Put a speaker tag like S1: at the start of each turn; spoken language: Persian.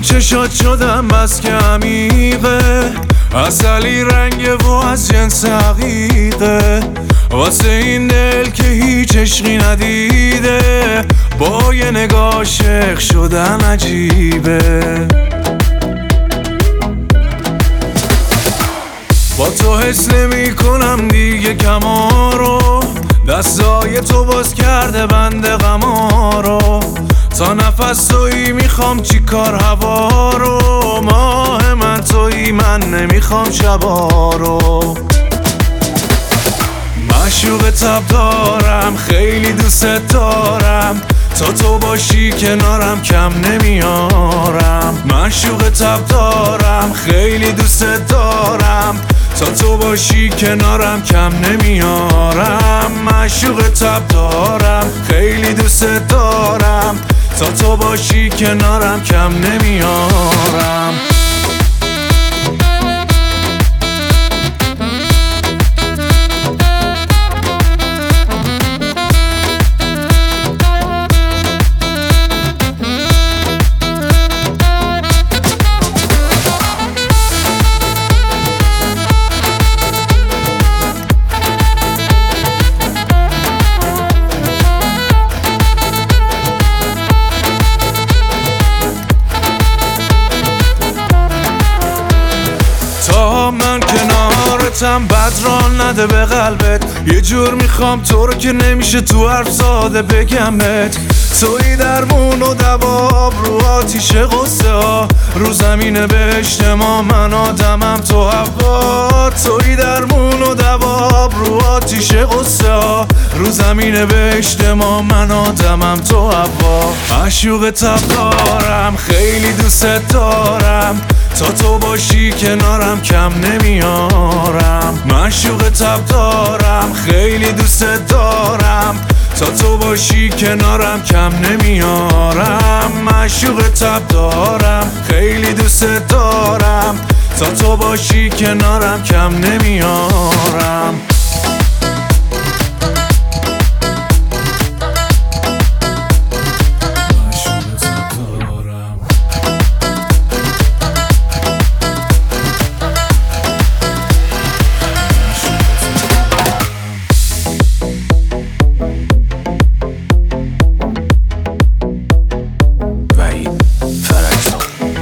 S1: اون چشات شدم بس که عمیقه، عسلی رنگه و از جنس عقیقه، واسه این دل که هیچ عشقی ندیده، با یه نگاه عاشق شدن عجیبه. با تو حس نمی کنم دیگه کما رو، دستای تو باز کرده بند غما رو، تا نفس تویی میخوام چی کار هوا رو، ماه من تویی من نمیخوام شبا رو. معشوق تب دارم خیلی دوست دارم، تا تو باشی کنارم کم نمیارم. معشوق تب دارم خیلی دوست دارم، تا تو باشی کنارم کم نمیارم. معشوق تب دارم خیلی دوست دارم، تا تو باشی کنارم کم نمیارم. من کنارتم بد راه نده به قلبت، یه جور میخوام تو رو که نمیشه تو حرف ساده بگمت. توی درمون و دواب رو آتیش غصه ها، رو زمین بهشت ما من آدمم تو هوا. توی درمون و دواب رو آتیش غصه ها، رو زمین بهشت ما من آدمم تو هوا. معشوق تب دارم خیلی دوست دارم، تا تو باشی کنارم کم نمیارم. معشوق تب دارم خیلی دوست دارم، تا تو باشی کنارم کم نمیارم. معشوق تب دارم خیلی دوست دارم، تا تو باشی کنارم کم نمیارم.